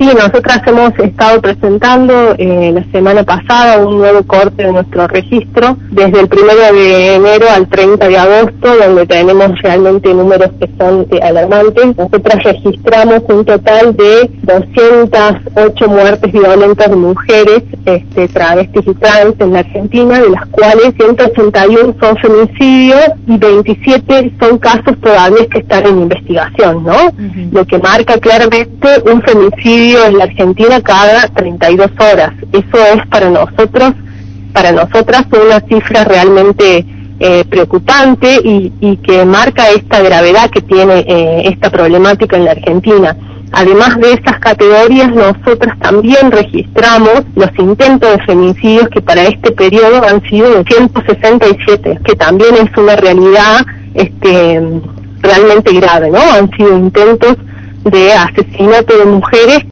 Sí, nosotras hemos estado presentando la semana pasada un nuevo corte de nuestro registro, desde el 1 de enero al 30 de agosto, donde tenemos realmente números que son alarmantes. Nosotras registramos un total de 208 muertes violentas de mujeres, travestis y trans en la Argentina, de las cuales 181 son femicidios y 27 son casos todavía que están en investigación, ¿no? Lo que marca claramente un femicidio en la Argentina cada 32 horas. Eso es para nosotras una cifra realmente preocupante y que marca esta gravedad que tiene esta problemática en la Argentina. Además de esas categorías, nosotras también registramos los intentos de femicidios, que para este periodo han sido de 167, que también es una realidad realmente grave, ¿no? Han sido intentos de asesinato de mujeres